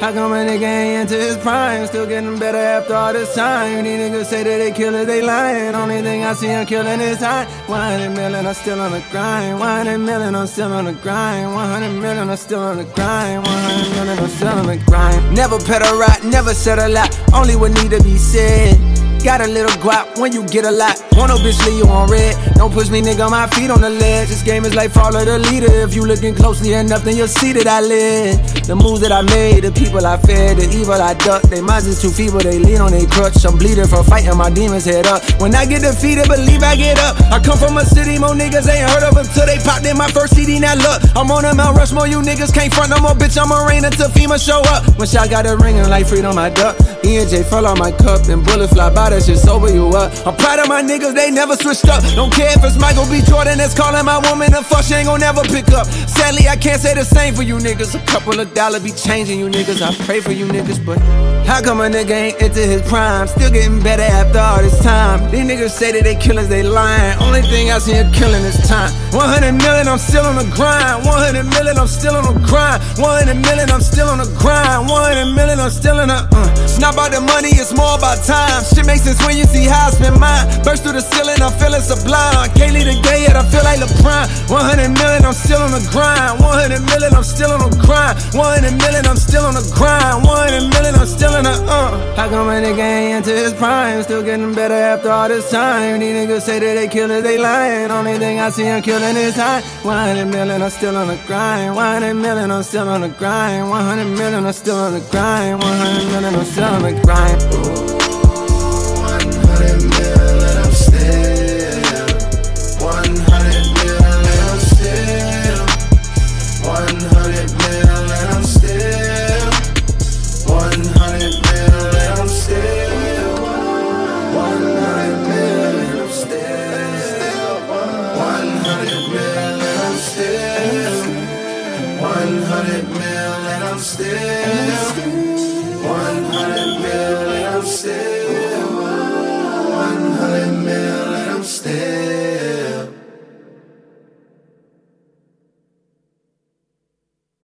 How come a nigga ain't into his prime? Still getting better after all this time. These niggas say that they killers, they lying. Only thing I see him killing is high. 100 million, I'm still on the grind. 100 million, I'm still on the grind. 100 million, I'm still on the grind. 100 million, I'm still on the grind. Never pedal right, never said a lot. Only what need to be said. Got a little guap when you get a lot. Want no bitch leave you on red. Don't push me, nigga, my feet on the ledge. This game is like follow the leader. If you looking closely enough, then you'll see that I live. The moves that I made, the people I fed, the evil I ducked. They minds is too feeble, they lean on they crutch. I'm bleeding from fighting my demons head up. When I get defeated, believe I get up. I come from a city, more niggas ain't heard of until they popped in my first CD, now look. I'm on a Mount Rushmore, you niggas can't front no more, bitch. I'm a rain until FEMA show up. When shot got a ring and like freedom, I duck. E&J fell on my cup, then bullets fly by, that shit sober you up. I'm proud of my niggas, they never switched up. Don't care if it's Michael B. Jordan that's calling my woman a fuck, she ain't gon' never pick up. Sadly, I can't say the same for you niggas. A couple of dollars be changing you niggas. I pray for you niggas, but how come a nigga ain't into his prime? Still getting better after all this time. These niggas say that they killers, they lying. Only thing I see him killing is time. 100 million, I'm still on the grind. 100 million, I'm still on the grind. 100 million, I'm still on the grind. 100 million, I'm still in the It's not about the money, it's more about time. Shit makes sense when you see how I spend mine. Burst through the ceiling, I'm feeling sublime. Can't leave the gay yet, I feel like LeBron. 100 million, I'm still on the grind. 100 million, I'm still on the grind. 100 million, I'm still on the grind. 100 million, I'm still in the How come a nigga ain't into his prime? Still getting better after all this time. These niggas say that they killers, they lying. Only thing I see him killing is high. 100 million, I'm still on the grind. 100 million, I'm still on the grind. 100 million, I'm still on the grind. 100 million, I'm still on the grind. 100 million, I'm still. 100 million, I'm still. 100 million, I'm still. 100 million, I'm still. 100 million, I'm still. 100 million, I'm still. 100 million, I'm still. 100 million, I'm still. 100 million, I'm still.